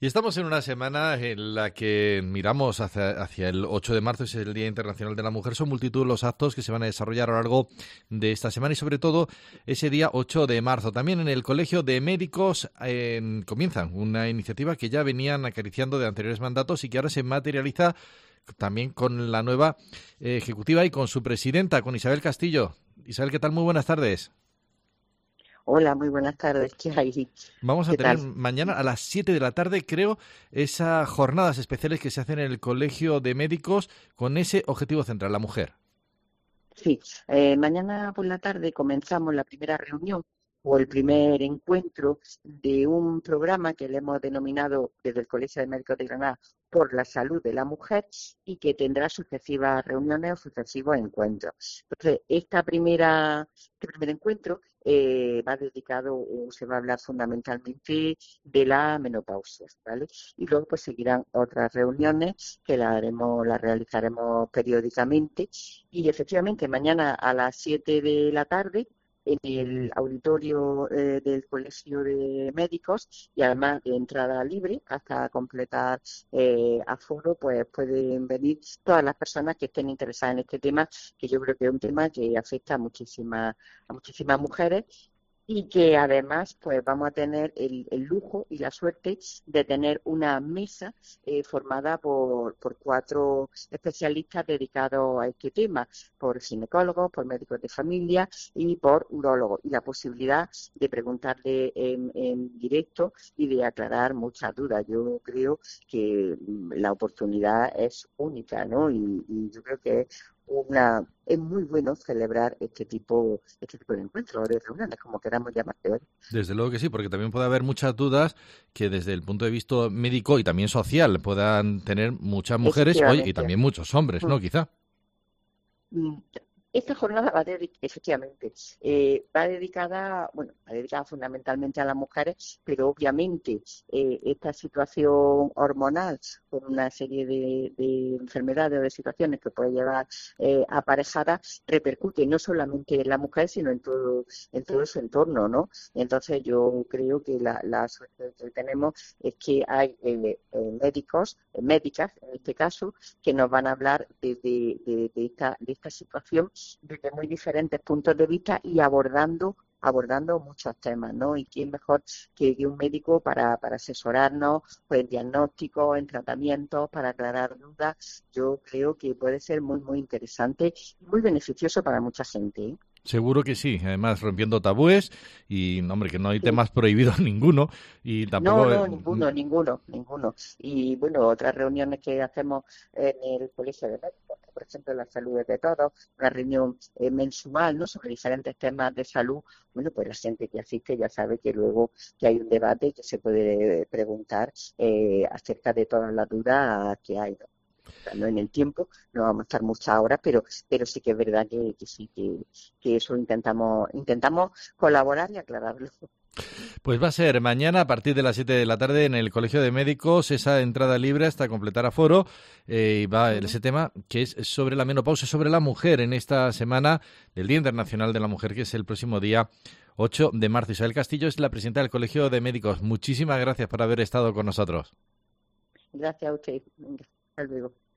Y estamos en una semana en la que miramos hacia el 8 de marzo, es el Día Internacional de la Mujer. Son multitud los actos que se van a desarrollar a lo largo de esta semana y sobre todo ese día 8 de marzo. También en el Colegio de Médicos comienzan una iniciativa que ya venían acariciando de anteriores mandatos y que ahora se materializa también con la nueva ejecutiva y con su presidenta, con Isabel Castillo. Isabel, ¿qué tal? Muy buenas tardes. Hola, muy buenas tardes. ¿Qué hay? Vamos a ¿Qué tener tal? mañana a las 7 de la tarde, creo, esas jornadas especiales que se hacen en el Colegio de Médicos con ese objetivo central, la mujer. Sí, mañana por la tarde comenzamos la primera reunión o el primer encuentro de un programa que le hemos denominado desde el Colegio de Médicos de Granada por la salud de la mujer y que tendrá sucesivas reuniones o sucesivos encuentros. Entonces, este primer encuentro va dedicado o se va a hablar fundamentalmente de la menopausia, ¿vale? Y luego pues seguirán otras reuniones que las realizaremos periódicamente y efectivamente mañana a las 7 de la tarde en el auditorio del Colegio de Médicos y además de entrada libre hasta completar aforo, pues pueden venir todas las personas que estén interesadas en este tema, que yo creo que es un tema que afecta a muchísimas mujeres y que además pues vamos a tener el lujo y la suerte de tener una mesa formada por cuatro especialistas dedicados a este tema, por ginecólogos, por médicos de familia y por urólogos, y la posibilidad de preguntarle en directo y de aclarar muchas dudas. Yo creo que la oportunidad es única, ¿no? Y yo creo que es muy bueno celebrar este tipo de encuentros, de reuniones, como queramos llamarlo. Desde luego que sí, porque también puede haber muchas dudas que desde el punto de vista médico y también social puedan tener muchas mujeres, oye, y Efectivamente. también muchos hombres, ¿no? Quizá. Mm, Esta jornada efectivamente, va dedicada fundamentalmente a las mujeres, pero obviamente esta situación hormonal con una serie de enfermedades o de situaciones que puede llevar aparejadas repercute no solamente en la mujer, sino en todo su entorno, ¿no? Entonces yo creo que la suerte que tenemos es que hay médicas, en este caso, que nos van a hablar de esta situación desde muy diferentes puntos de vista y abordando muchos temas, ¿no? Y quién mejor que un médico para asesorarnos pues, en diagnósticos, en tratamientos, para aclarar dudas. Yo creo que puede ser muy, muy interesante y muy beneficioso para mucha gente, ¿eh? Seguro que sí, además rompiendo tabúes y, hombre, que no hay Sí. temas prohibidos ninguno y No, tampoco... no, ninguno. Y bueno, otras reuniones que hacemos en el Colegio de Médicos, por ejemplo, la salud es de todos, una reunión mensual, ¿no? Sobre diferentes temas de salud. Bueno, pues la gente que asiste ya sabe que luego que hay un debate y que se puede preguntar acerca de todas las dudas que hay, ¿no? No en el tiempo, no vamos a estar muchas horas, pero sí que es verdad que sí, que eso intentamos colaborar y aclararlo. Pues va a ser mañana a partir de las 7 de la tarde en el Colegio de Médicos, esa entrada libre hasta completar aforo. Y va ese tema que es sobre la menopausia, sobre la mujer en esta semana del Día Internacional de la Mujer, que es el próximo día 8 de marzo. Isabel Castillo es la presidenta del Colegio de Médicos. Muchísimas gracias por haber estado con nosotros. Gracias a usted. Venga, hasta luego.